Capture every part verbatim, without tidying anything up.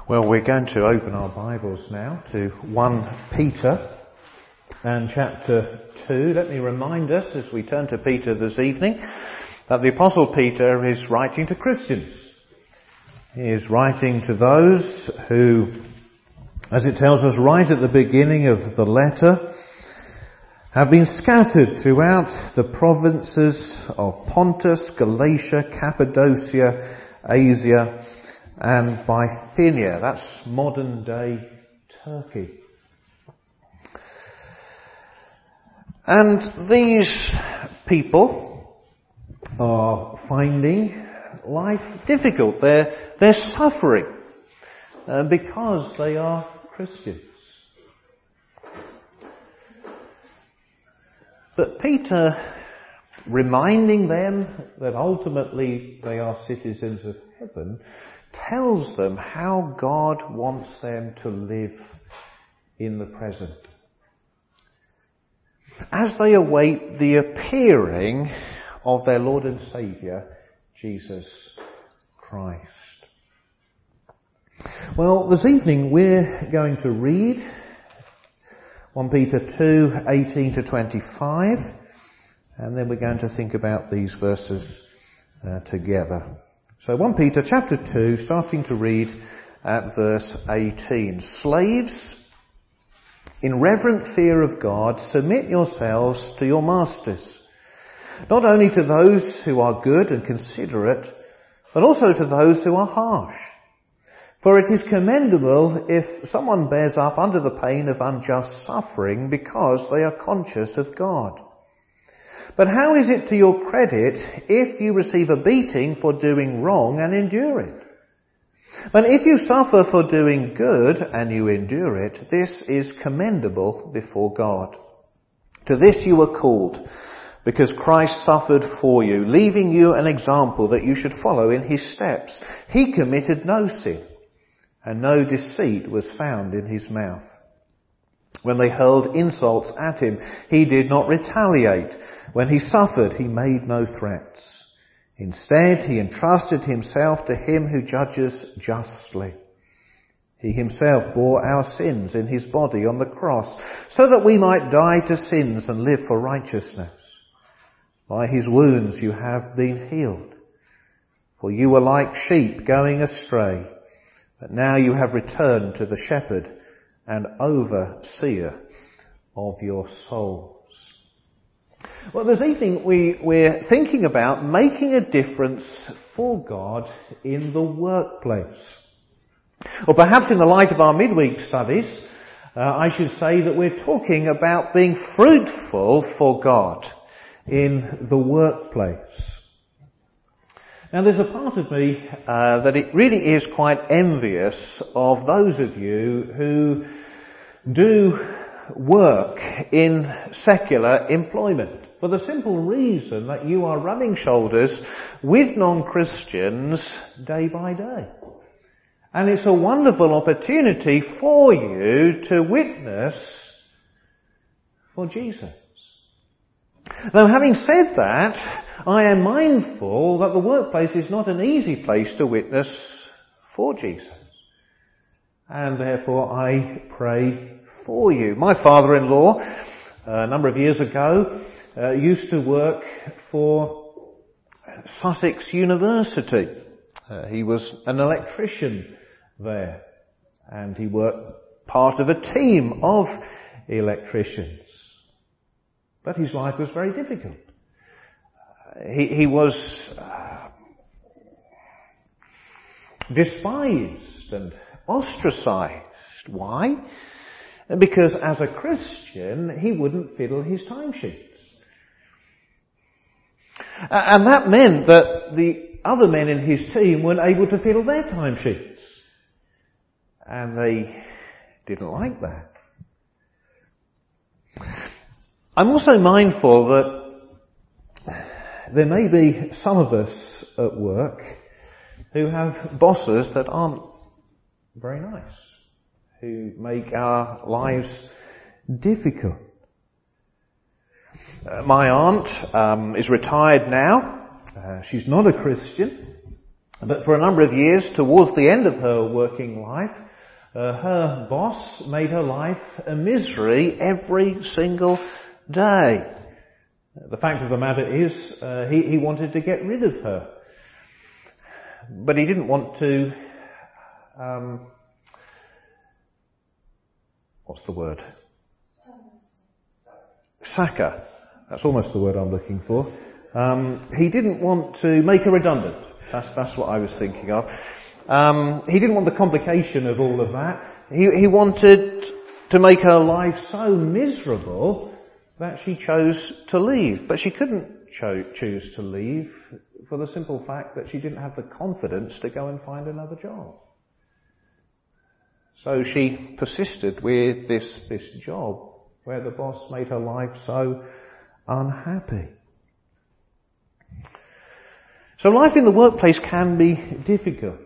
Well, we're going to open our Bibles now to First Peter and chapter two. Let me remind us as we turn to Peter this evening that the Apostle Peter is writing to Christians. He is writing to those who, as it tells us right at the beginning of the letter, have been scattered throughout the provinces of Pontus, Galatia, Cappadocia, Asia, and Bithynia. That's modern day Turkey. And these people are finding life difficult. They're, they're suffering uh, because they are Christians. But Peter, reminding them that ultimately they are citizens of heaven, tells them how God wants them to live in the present, as they await the appearing of their Lord and Saviour, Jesus Christ. Well, this evening we're going to read First Peter two, eighteen to twenty-five, and then we're going to think about these verses uh, together. So First Peter chapter two, starting to read at verse eighteen. Slaves, in reverent fear of God, submit yourselves to your masters, not only to those who are good and considerate, but also to those who are harsh. For it is commendable if someone bears up under the pain of unjust suffering because they are conscious of God. But how is it to your credit if you receive a beating for doing wrong and endure it? But if you suffer for doing good and you endure it, this is commendable before God. To this you were called, because Christ suffered for you, leaving you an example that you should follow in his steps. He committed no sin, and no deceit was found in his mouth. When they hurled insults at him, he did not retaliate. When he suffered, he made no threats. Instead, he entrusted himself to him who judges justly. He himself bore our sins in his body on the cross, so that we might die to sins and live for righteousness. By his wounds you have been healed. For you were like sheep going astray, but now you have returned to the shepherd and overseer of your souls. Well, this evening we, we're thinking about making a difference for God in the workplace. Or perhaps in the light of our midweek studies, uh, I should say that we're talking about being fruitful for God in the workplace. Now there's a part of me uh, that it really is quite envious of those of you who do work in secular employment, for the simple reason that you are rubbing shoulders with non-Christians day by day. And it's a wonderful opportunity for you to witness for Jesus. Now, having said that, I am mindful that the workplace is not an easy place to witness for Jesus. And therefore I pray for you. My father-in-law, a number of years ago, uh, used to work for Sussex University. Uh, he was an electrician there, and he worked part of a team of electricians. But his life was very difficult. Uh, he, he was uh, despised and ostracized. Why? Because as a Christian, he wouldn't fiddle his timesheets. And that meant that the other men in his team weren't able to fiddle their timesheets. And they didn't like that. I'm also mindful that there may be some of us at work who have bosses that aren't very nice, who make our lives difficult. Uh, my aunt um, is retired now. Uh, she's not a Christian, But for a number of years, towards the end of her working life, uh, her boss made her life a misery every single day. The fact of the matter is, uh, he, he wanted to get rid of her. But he didn't want to, um, what's the word? Sack her. That's almost the word I'm looking for. Um, he didn't want to make her redundant. That's, that's what I was thinking of. Um, he didn't want the complication of all of that. He, he wanted to make her life so miserable that she chose to leave. But she couldn't cho- choose to leave for the simple fact that she didn't have the confidence to go and find another job. So she persisted with this, this job where the boss made her life so unhappy. So life in the workplace can be difficult.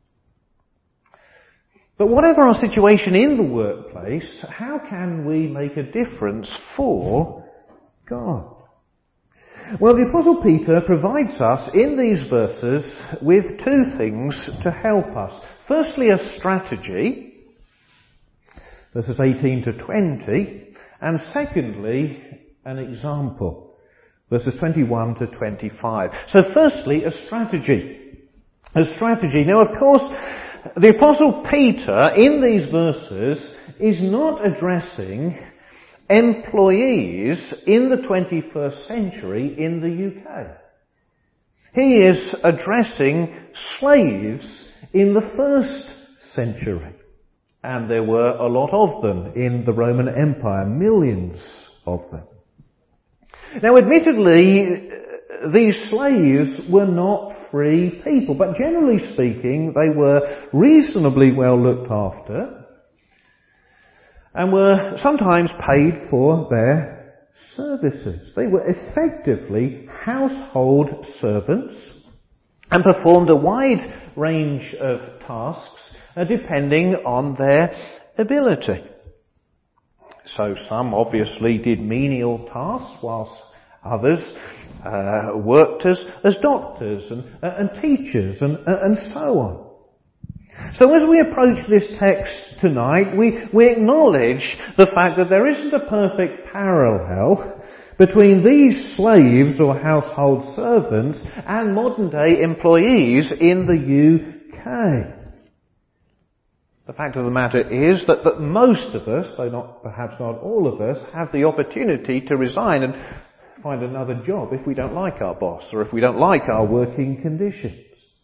But whatever our situation in the workplace, how can we make a difference for God? Well, the Apostle Peter provides us in these verses with two things to help us. Firstly, a strategy, verses eighteen to twenty, and secondly, an example, verses twenty-one to twenty-five. So firstly, a strategy. A strategy. Now, of course, the Apostle Peter, in these verses, is not addressing employees in the twenty-first century in the U K. He is addressing slaves in the first century. And there were a lot of them in the Roman Empire, millions of them. Now, admittedly, these slaves were not free people, but generally speaking, they were reasonably well looked after and were sometimes paid for their services. They were effectively household servants and performed a wide range of tasks uh, depending on their ability. So some obviously did menial tasks, whilst others uh, worked as, as doctors and, uh, and teachers and, uh, and so on. So as we approach this text tonight, we, we acknowledge the fact that there isn't a perfect parallel between these slaves or household servants and modern day employees in the U K. The fact of the matter is that, that most of us, though not perhaps not all of us, have the opportunity to resign and find another job if we don't like our boss or if we don't like our working conditions.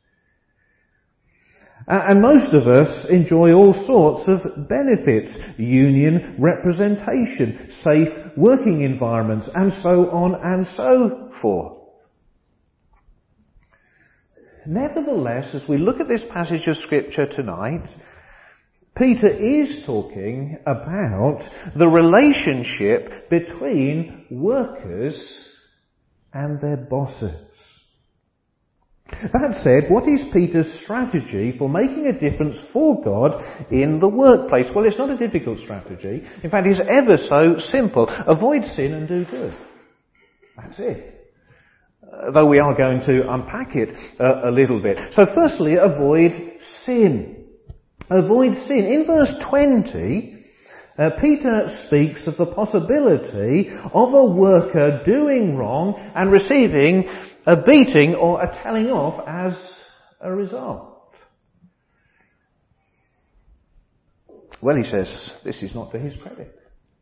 And most of us enjoy all sorts of benefits, union representation, safe working environments, and so on and so forth. Nevertheless, as we look at this passage of Scripture tonight, Peter is talking about the relationship between workers and their bosses. That said, what is Peter's strategy for making a difference for God in the workplace? Well, it's not a difficult strategy. In fact, it's ever so simple. Avoid sin and do good. That's it. Uh, though we are going to unpack it uh, a little bit. So firstly, avoid sin. Avoid sin. In verse twenty, uh, Peter speaks of the possibility of a worker doing wrong and receiving a beating or a telling off as a result. Well, he says this is not to his credit.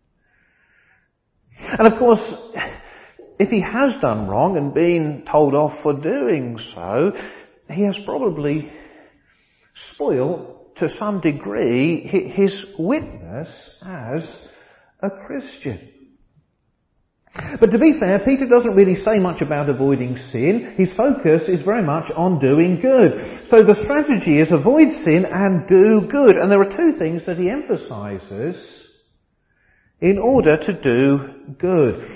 And of course, if he has done wrong and been told off for doing so, he has probably spoiled to some degree his witness as a Christian. But to be fair, Peter doesn't really say much about avoiding sin. His focus is very much on doing good. So the strategy is avoid sin and do good. And there are two things that he emphasizes in order to do good.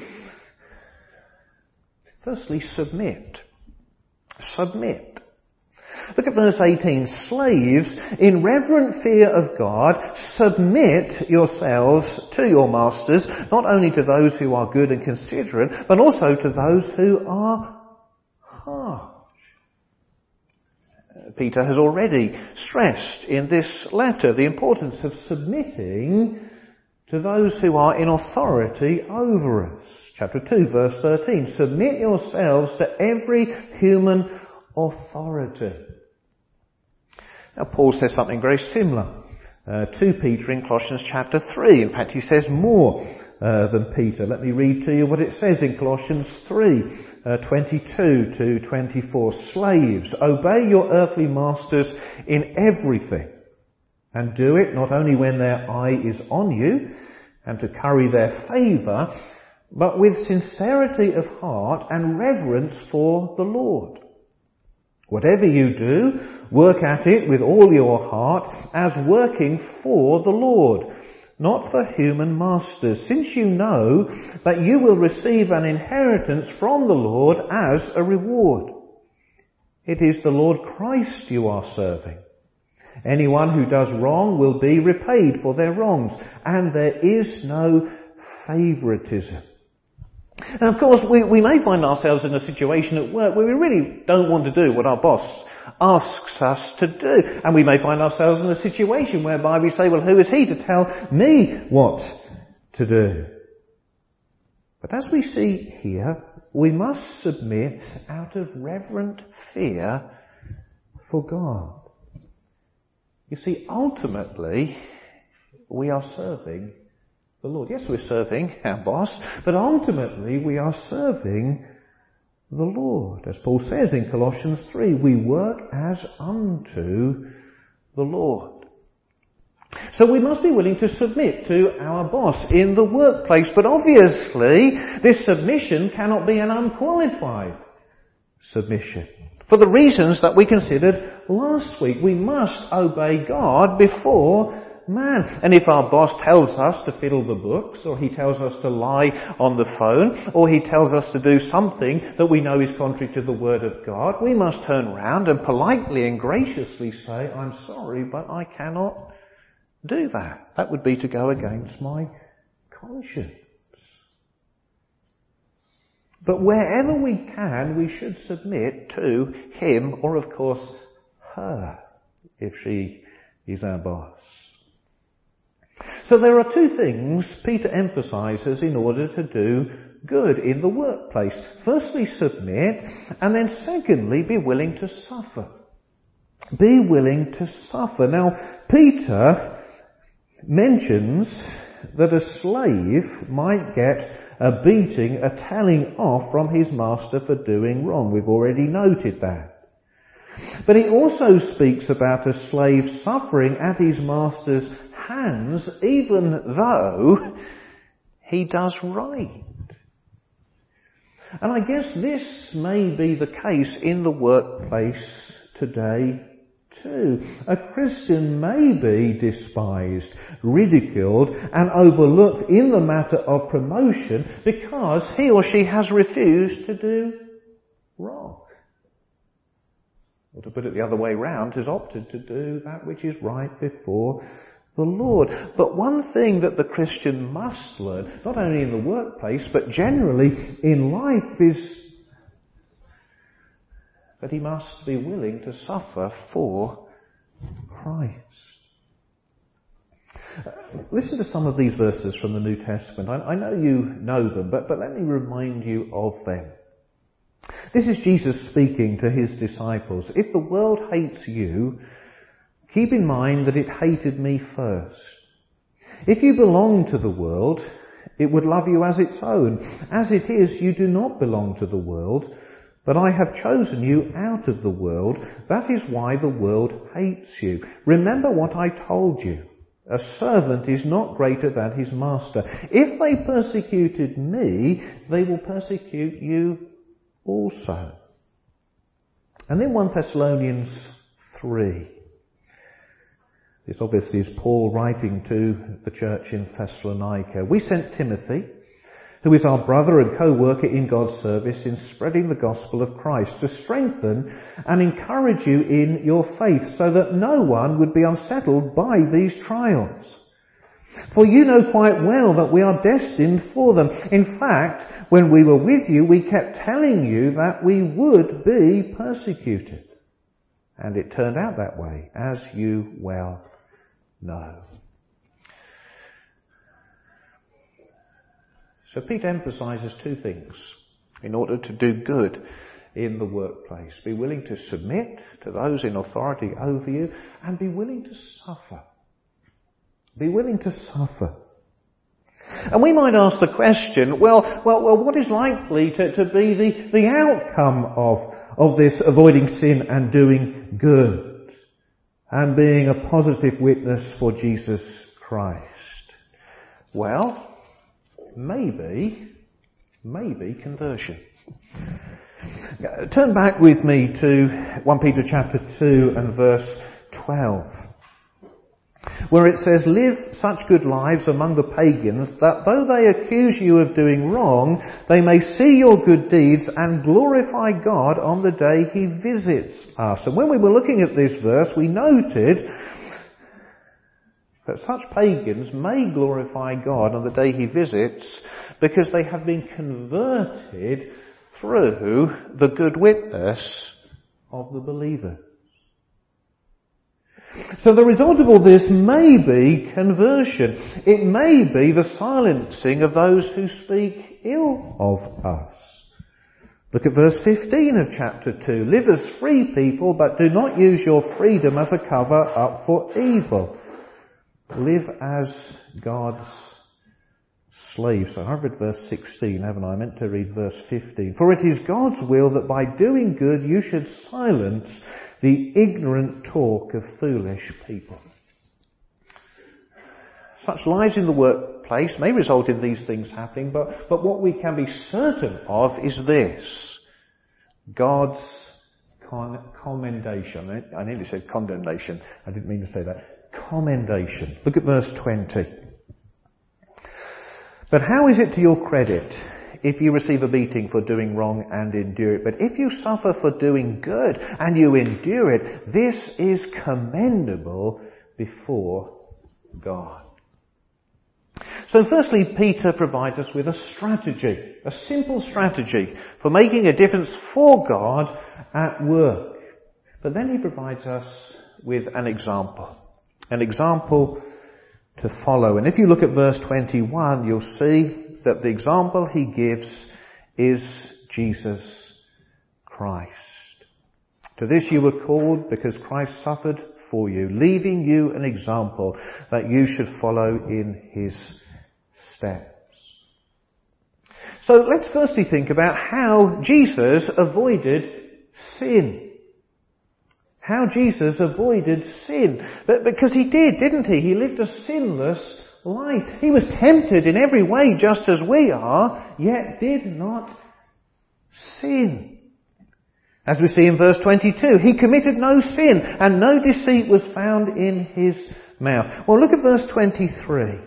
Firstly, submit. Submit. Look at verse eighteen. Slaves, in reverent fear of God, submit yourselves to your masters, not only to those who are good and considerate, but also to those who are harsh. Peter has already stressed in this letter the importance of submitting to those who are in authority over us. Chapter two, verse thirteen, submit yourselves to every human authority. Now Paul says something very similar uh, to Peter in Colossians chapter three. In fact, he says more uh, than Peter. Let me read to you what it says in Colossians three, uh, twenty-two to twenty-four. Slaves, obey your earthly masters in everything, and do it not only when their eye is on you and to curry their favour, but with sincerity of heart and reverence for the Lord. Whatever you do, work at it with all your heart as working for the Lord, not for human masters, since you know that you will receive an inheritance from the Lord as a reward. It is the Lord Christ you are serving. Anyone who does wrong will be repaid for their wrongs, and there is no favoritism. And of course, we, we may find ourselves in a situation at work where we really don't want to do what our boss asks us to do. And we may find ourselves in a situation whereby we say, well, who is he to tell me what to do? But as we see here, we must submit out of reverent fear for God. You see, ultimately, we are serving the Lord. Yes, we're serving our boss, but ultimately we are serving the Lord. As Paul says in Colossians three, we work as unto the Lord. So we must be willing to submit to our boss in the workplace, but obviously this submission cannot be an unqualified submission. For the reasons that we considered last week, we must obey God before man. And if our boss tells us to fiddle the books, or he tells us to lie on the phone, or he tells us to do something that we know is contrary to the Word of God, we must turn around and politely and graciously say, I'm sorry, but I cannot do that. That would be to go against my conscience. But wherever we can, we should submit to him, or of course her, if she is our boss. So there are two things Peter emphasises in order to do good in the workplace. Firstly, submit, and then secondly, be willing to suffer. Be willing to suffer. Now, Peter mentions that a slave might get a beating, a telling off from his master for doing wrong. We've already noted that. But he also speaks about a slave suffering at his master's hands, even though he does right. And I guess this may be the case in the workplace today too. A Christian may be despised, ridiculed, and overlooked in the matter of promotion because he or she has refused to do wrong. Or to put it the other way round, has opted to do that which is right before the Lord. But one thing that the Christian must learn, not only in the workplace, but generally in life, is that he must be willing to suffer for Christ. Uh, listen to some of these verses from the New Testament. I, I know you know them, but, but let me remind you of them. This is Jesus speaking to his disciples. If the world hates you, keep in mind that it hated me first. If you belong to the world, it would love you as its own. As it is, you do not belong to the world, but I have chosen you out of the world. That is why the world hates you. Remember what I told you. A servant is not greater than his master. If they persecuted me, they will persecute you also. And then First Thessalonians three. This obviously is Paul writing to the church in Thessalonica. We sent Timothy, who is our brother and co-worker in God's service in spreading the gospel of Christ, to strengthen and encourage you in your faith, so that no one would be unsettled by these trials. For you know quite well that we are destined for them. In fact, when we were with you, we kept telling you that we would be persecuted. And it turned out that way, as you well know. So Peter emphasises two things in order to do good in the workplace. Be willing to submit to those in authority over you and be willing to suffer. Be willing to suffer. And we might ask the question, well, well, well what is likely to, to be the, the outcome of, of this avoiding sin and doing good and being a positive witness for Jesus Christ? Well, maybe, maybe conversion. Turn back with me to First Peter chapter two and verse twelve, where it says, "Live such good lives among the pagans that though they accuse you of doing wrong, they may see your good deeds and glorify God on the day He visits us." And when we were looking at this verse, we noted that such pagans may glorify God on the day He visits because they have been converted through the good witness of the believer. So the result of all this may be conversion. It may be the silencing of those who speak ill of us. Look at verse fifteen of chapter two. "Live as free people, but do not use your freedom as a cover up for evil." Live as God's slaves. So I've read verse sixteen, haven't I? I meant to read verse fifteen. "For it is God's will that by doing good you should silence the ignorant talk of foolish people." Such lives in the workplace may result in these things happening, but, but what we can be certain of is this: God's con- commendation. I nearly said condemnation. I didn't mean to say that. Commendation. Look at verse twenty. "But how is it to your credit if you receive a beating for doing wrong and endure it? But if you suffer for doing good and you endure it, this is commendable before God." So firstly, Peter provides us with a strategy, a simple strategy for making a difference for God at work. But then he provides us with an example, an example to follow. And if you look at verse twenty-one, you'll see that the example he gives is Jesus Christ. "To this you were called, because Christ suffered for you, leaving you an example that you should follow in his steps." So let's firstly think about how Jesus avoided sin. How Jesus avoided sin. But because he did, didn't he? He lived a sinless life. He was tempted in every way just as we are, yet did not sin. As we see in verse twenty-two, he committed no sin and no deceit was found in his mouth. Well, look at verse twenty-three.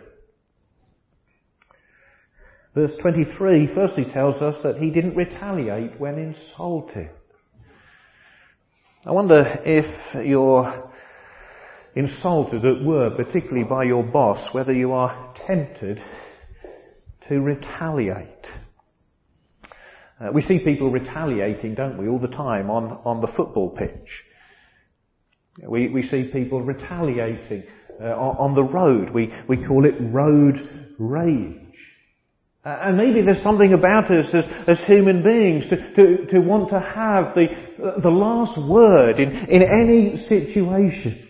Verse twenty-three firstly tells us that he didn't retaliate when insulted. I wonder if you're insulted at work, particularly by your boss, whether you are tempted to retaliate. Uh, we see people retaliating, don't we, all the time on, on the football pitch. We, we see people retaliating uh, on, on the road. We, we call it road rage. Uh, and maybe there's something about us as, as human beings to, to, to want to have the, uh, the last word in, in any situation.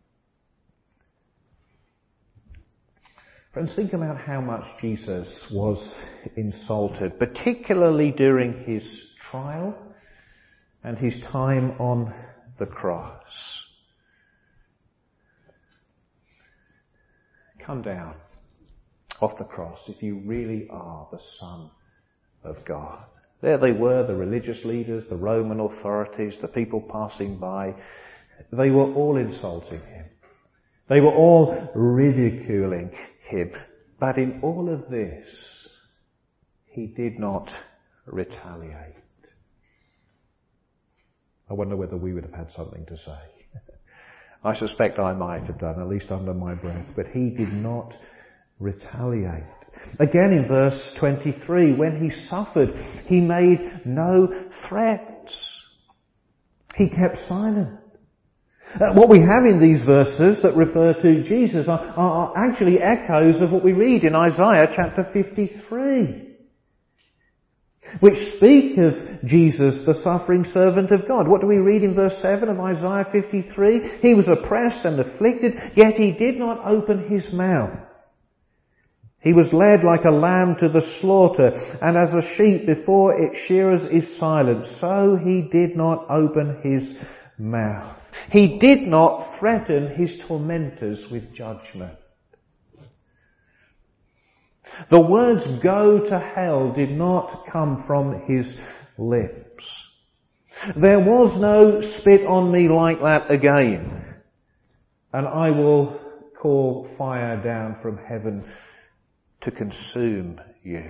Friends, think about how much Jesus was insulted, particularly during his trial and his time on the cross. Come down off the cross if you really are the Son of God. There they were, the religious leaders, the Roman authorities, the people passing by. They were all insulting him. They were all ridiculing him. But in all of this, he did not retaliate. I wonder whether we would have had something to say. I suspect I might have done, at least under my breath. But he did not retaliate. Again in verse twenty-three, when he suffered, he made no threats. He kept silent. Uh, what we have in these verses that refer to Jesus are, are actually echoes of what we read in Isaiah chapter fifty-three, which speak of Jesus, the suffering servant of God. What do we read in verse seven of Isaiah fifty-three? He was oppressed and afflicted, yet he did not open his mouth. He was led like a lamb to the slaughter, and as a sheep before its shearers is silent, so he did not open his mouth. He did not threaten his tormentors with judgment. The words "go to hell" did not come from his lips. There was no "spit on me like that again, and I will call fire down from heaven to consume you."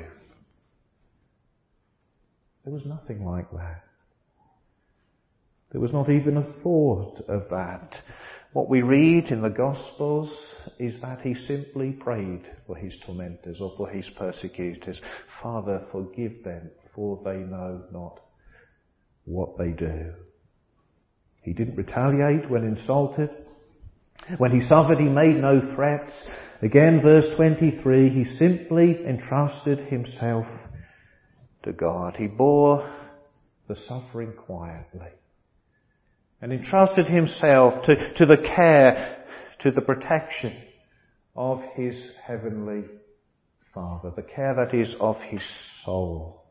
There was nothing like that. There was not even a thought of that. What we read in the Gospels is that he simply prayed for his tormentors or for his persecutors. "Father, forgive them, for they know not what they do." He didn't retaliate when insulted. When he suffered, he made no threats. Again, verse twenty-three, he simply entrusted himself to God. He bore the suffering quietly and entrusted himself to, to the care, to the protection of his heavenly Father, the care that is of his soul.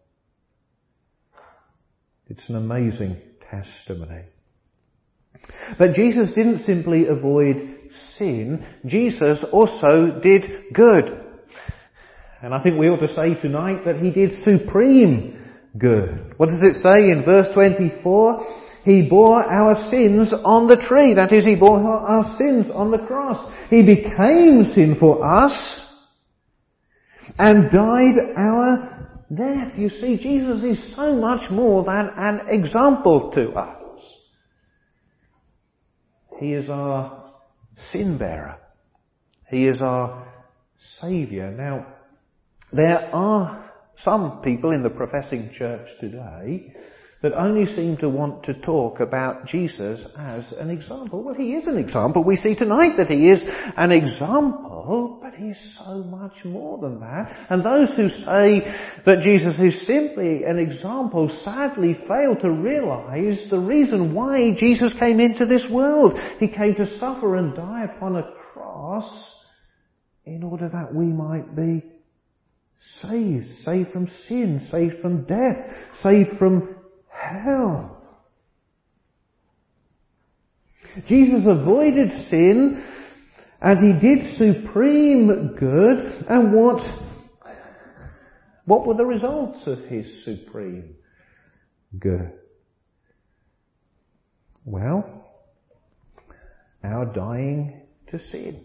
It's an amazing testimony. But Jesus didn't simply avoid sin. Jesus also did good. And I think we ought to say tonight that he did supreme good. What does it say in verse twenty-four? He bore our sins on the tree. That is, he bore our sins on the cross. He became sin for us and died our death. You see, Jesus is so much more than an example to us. He is our sin bearer. He is our Saviour. Now, there are some people in the professing church today that only seem to want to talk about Jesus as an example. Well, he is an example. We see tonight that he is an example, but he is so much more than that. And those who say that Jesus is simply an example sadly fail to realize the reason why Jesus came into this world. He came to suffer and die upon a cross in order that we might be saved, saved from sin, saved from death, saved from hell. Jesus avoided sin and he did supreme good. And what, what were the results of his supreme good? Well, our dying to sin.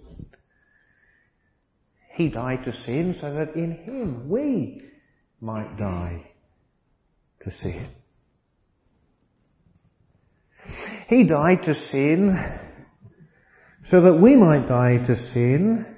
He died to sin so that in him we might die to sin. He died to sin so that we might die to sin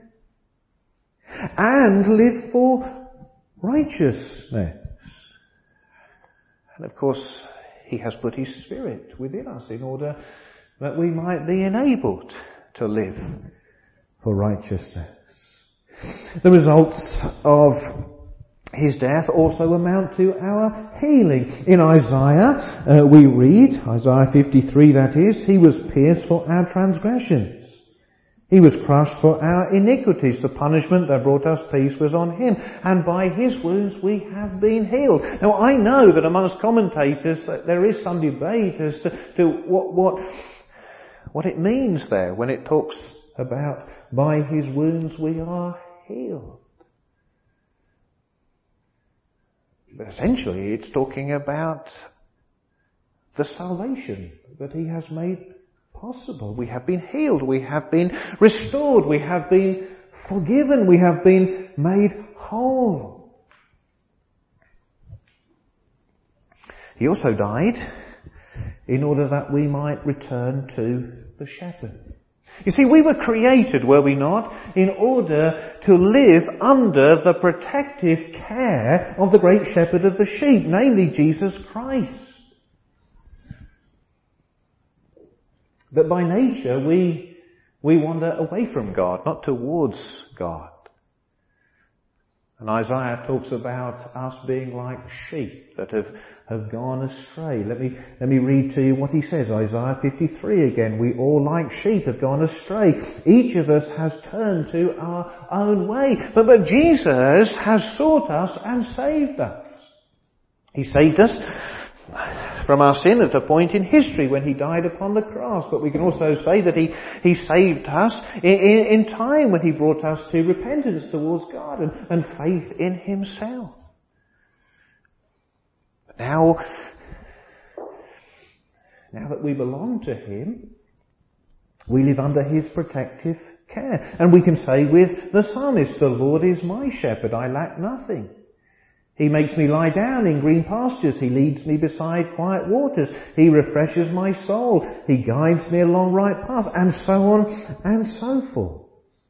and live for righteousness. And of course, he has put his Spirit within us in order that we might be enabled to live for righteousness. The results of his death also amount to our healing. In Isaiah, uh, we read, Isaiah fifty-three that is, he was pierced for our transgressions. He was crushed for our iniquities. The punishment that brought us peace was on him. And by his wounds we have been healed. Now I know that amongst commentators that there is some debate as to, to what, what, what it means there when it talks about by his wounds we are healed. But essentially it's talking about the salvation that he has made possible. We have been healed, we have been restored, we have been forgiven, we have been made whole. He also died in order that we might return to the shepherd. You see, we were created, were we not, in order to live under the protective care of the great shepherd of the sheep, namely Jesus Christ. But by nature we, we wander away from God, not towards God. And Isaiah talks about us being like sheep that have, have gone astray. Let me, let me read to you what he says. Isaiah fifty-three again. We all like sheep have gone astray. Each of us has turned to our own way. But, but Jesus has sought us and saved us. He saved us from our sin at a point in history when he died upon the cross. But we can also say that he, he saved us in, in, in time when he brought us to repentance towards God and, and faith in himself. Now, now that we belong to him, we live under his protective care. And we can say with the psalmist, the Lord is my shepherd, I lack nothing. He makes me lie down in green pastures. He leads me beside quiet waters. He refreshes my soul. He guides me along right paths, and so on and so forth.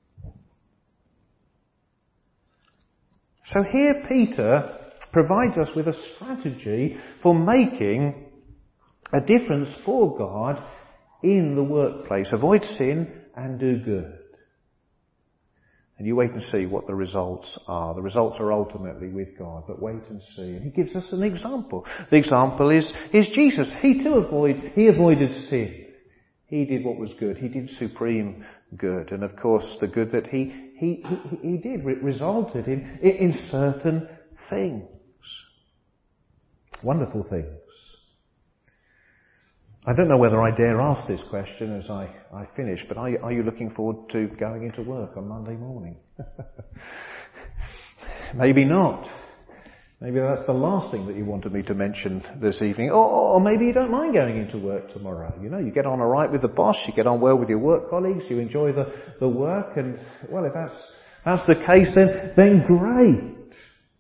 So here Peter provides us with a strategy for making a difference for God in the workplace. Avoid sin and do good. And you wait and see what the results are. The results are ultimately with God, but wait and see. And he gives us an example. The example is, is Jesus. He too avoid, he avoided sin. He did what was good. He did supreme good. And of course, the good that he, he, he, he did resulted in, in certain things. Wonderful things. I don't know whether I dare ask this question as I, I finish, but are you, are you looking forward to going into work on Monday morning? Maybe not. Maybe that's the last thing that you wanted me to mention this evening. Or, or maybe you don't mind going into work tomorrow. You know, you get on all right with the boss, you get on well with your work colleagues, you enjoy the, the work, and, well, if that's, that's the case, then, then great.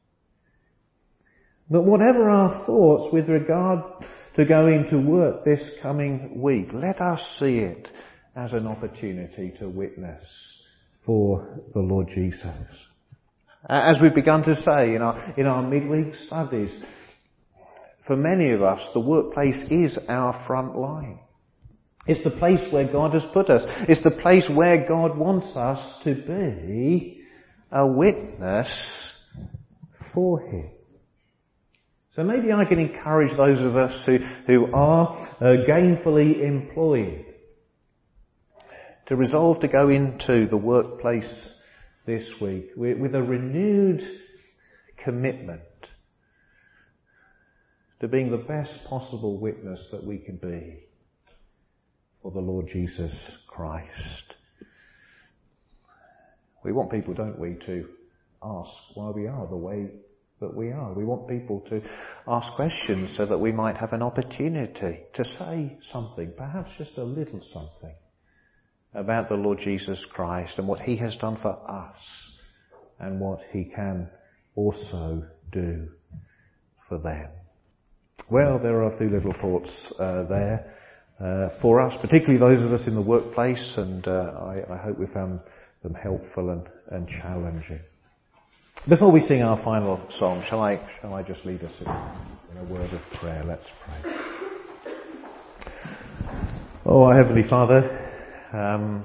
But whatever our thoughts with regard to go into work this coming week, let us see it as an opportunity to witness for the Lord Jesus. As we've begun to say in our, in our midweek studies, for many of us, the workplace is our front line. It's the place where God has put us. It's the place where God wants us to be a witness for him. So maybe I can encourage those of us who, who are uh, gainfully employed to resolve to go into the workplace this week with, with a renewed commitment to being the best possible witness that we can be for the Lord Jesus Christ. We want people, don't we, to ask why we are the way that we are. We want people to ask questions so that we might have an opportunity to say something, perhaps just a little something, about the Lord Jesus Christ and what he has done for us and what he can also do for them. Well, there are a few little thoughts uh, there uh, for us, particularly those of us in the workplace, and uh, I, I hope we found them helpful and, and challenging. Before we sing our final song, shall I, shall I just lead us in, in a word of prayer? Let's pray. Oh, our Heavenly Father, um,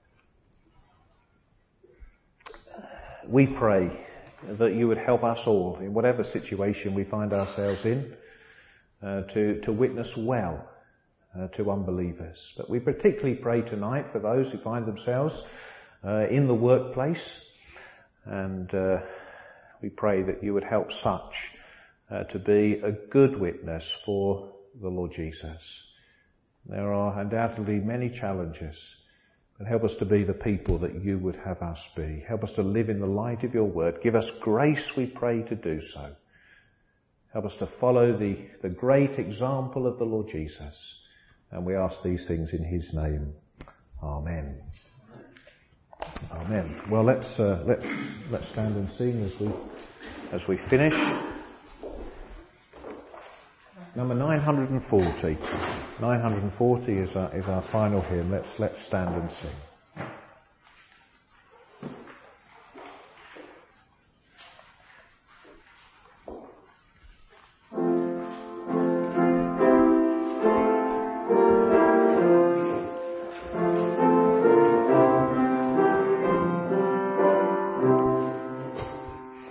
we pray that you would help us all, in whatever situation we find ourselves in, uh, to, to witness well uh, to unbelievers. But we particularly pray tonight for those who find themselves uh, in the workplace, and uh, we pray that you would help such uh, to be a good witness for the Lord Jesus. There are undoubtedly many challenges, but help us to be the people that you would have us be. Help us to live in the light of your word. Give us grace, we pray, to do so. Help us to follow the, the great example of the Lord Jesus. And we ask these things in his name. Amen. Amen. Well, let's uh, let's let's stand and sing as we as we finish. Number nine hundred forty. nine hundred forty is our, is our final hymn. Let's let's stand and sing.